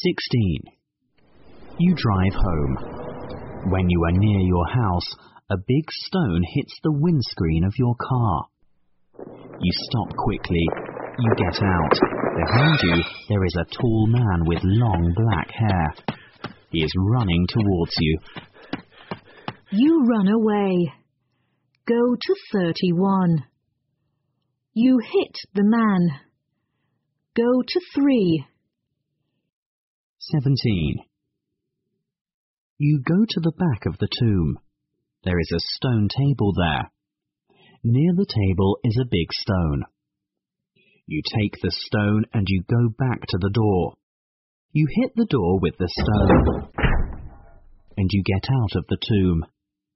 16. You drive home. When you are near your house, a big stone hits the windscreen of your car. You stop quickly. You get out. Behind you, there is a tall man with long black hair. He is running towards you. You run away. Go to 31. You hit the man. Go to 3. 17. You go to the back of the tomb. There is a stone table there. Near the table is a big stone. You take the stone and you go back to the door. You hit the door with the stone, and you get out of the tomb.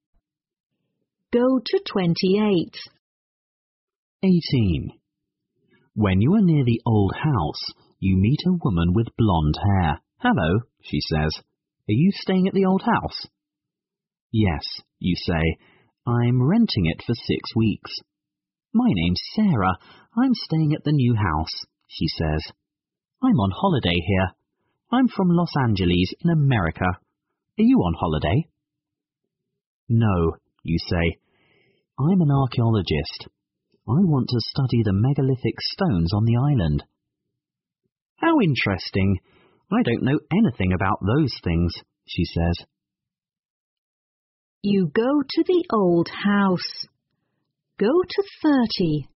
Go to 28. 18. When you are near the old house, you meet a woman with blonde hair. "Hello," she says. "Are you staying at the old house?" "Yes," you say. "I'm renting it for 6 weeks." "My name's Sarah. I'm staying at the new house," she says. "I'm on holiday here. I'm from Los Angeles in America. Are you on holiday?" "No," you say. "I'm an archaeologist. I want to study the megalithic stones on the island." "How interesting. I don't know anything about those things," she says. You go to the old house. Go to 30.